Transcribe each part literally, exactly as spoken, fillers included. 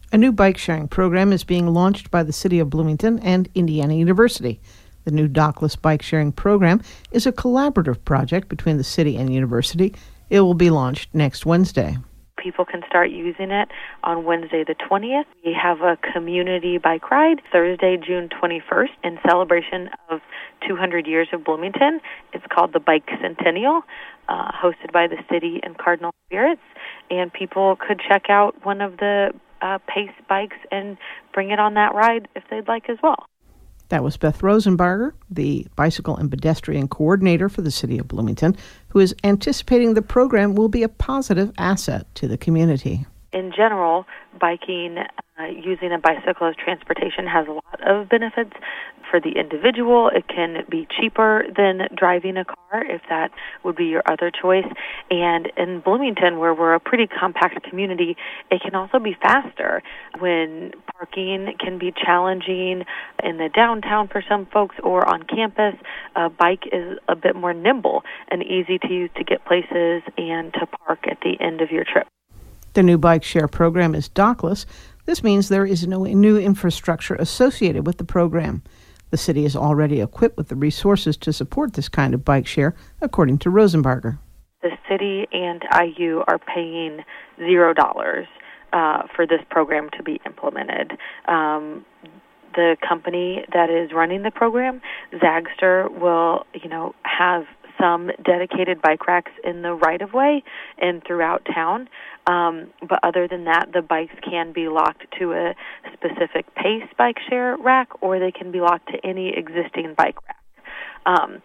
A new bike-sharing program is being launched by the City of Bloomington and Indiana University. The new Dockless bike-sharing program is a collaborative project between the city and university. It will be launched next Wednesday. People can start using it on Wednesday the twentieth. We have a community bike ride Thursday, June twenty-first, in celebration of two hundred years of Bloomington. It's called the Bike Centennial, uh, hosted by the city and Cardinal Spirits. And people could check out one of the uh, Pace bikes and bring it on that ride if they'd like as well. That was Beth Rosenbarger, the Bicycle and Pedestrian Coordinator for the City of Bloomington, who is anticipating the program will be a positive asset to the community. In general, biking, uh, using a bicycle as transportation has a lot of benefits. For the individual, it can be cheaper than driving a car, if that would be your other choice. And in Bloomington, where we're a pretty compact community, it can also be faster. When parking can be challenging in the downtown for some folks or on campus, a bike is a bit more nimble and easy to use to get places and to park at the end of your trip. The new bike share program is dockless. This means there is no new infrastructure associated with the program. The city is already equipped with the resources to support this kind of bike share, according to Rosenbarger. The city and I U are paying zero dollars uh, for this program to be implemented. Um, the company that is running the program, Zagster, will, you know, have some dedicated bike racks in the right-of-way and throughout town. Um, but other than that, the bikes can be locked to a specific Pace bike share rack, or they can be locked to any existing bike rack. Um,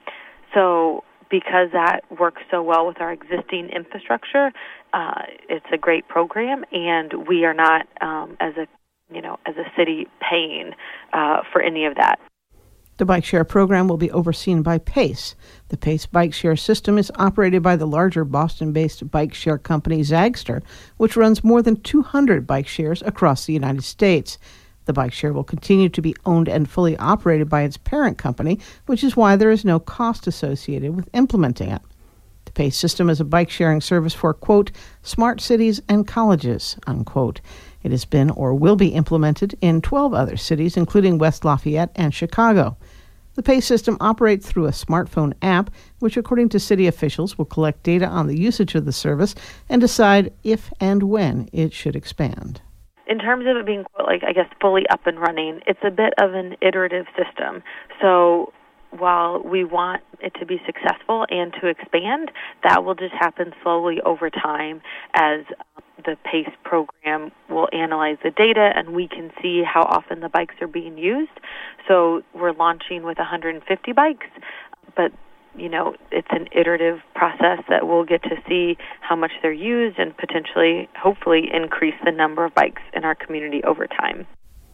so because that works so well with our existing infrastructure, uh, it's a great program, and we are not, um, as a you know, as a city, paying uh, for any of that. The bike share program will be overseen by Pace. The Pace bike share system is operated by the larger Boston-based bike share company Zagster, which runs more than two hundred bike shares across the United States. The bike share will continue to be owned and fully operated by its parent company, which is why there is no cost associated with implementing it. The Pace system is a bike-sharing service for, quote, smart cities and colleges, unquote. It has been or will be implemented in twelve other cities, including West Lafayette and Chicago. The Pace system operates through a smartphone app, which, according to city officials, will collect data on the usage of the service and decide if and when it should expand. In terms of it being, like, I guess, fully up and running, it's a bit of an iterative system. So while we want it to be successful and to expand, that will just happen slowly over time as the Pace program will analyze the data and we can see how often the bikes are being used. So we're launching with one hundred fifty bikes, but you know, it's an iterative process that we'll get to see how much they're used and potentially, hopefully, increase the number of bikes in our community over time.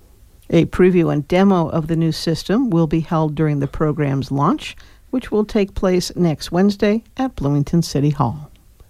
A preview and demo of the new system will be held during the program's launch, which will take place next Wednesday at Bloomington City Hall.